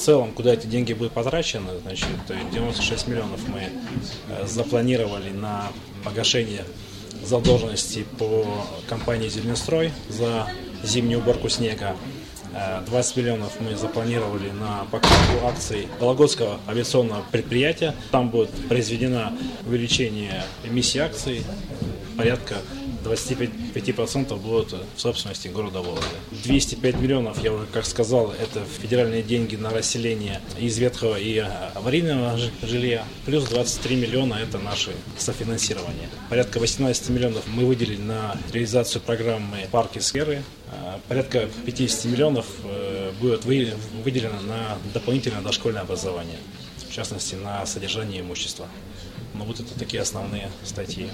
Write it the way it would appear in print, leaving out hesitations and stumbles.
целом, куда эти деньги будут потрачены, значит, 96 миллионов мы запланировали на погашение задолженности по компании «Зеленстрой» за зимнюю уборку снега. 20 миллионов мы запланировали на покупку акций Вологодского авиационного предприятия. Там будет произведено увеличение эмиссии акций, порядка 25% будут в собственности города Вологды. 205 миллионов, я уже как сказал, это федеральные деньги на расселение из ветхого и аварийного жилья. Плюс 23 миллиона это наше софинансирование. Порядка 18 миллионов мы выделили на реализацию программы «Парки сферы». Порядка 50 миллионов будет выделено на дополнительное дошкольное образование, в частности на содержание имущества. Но вот это такие основные статьи.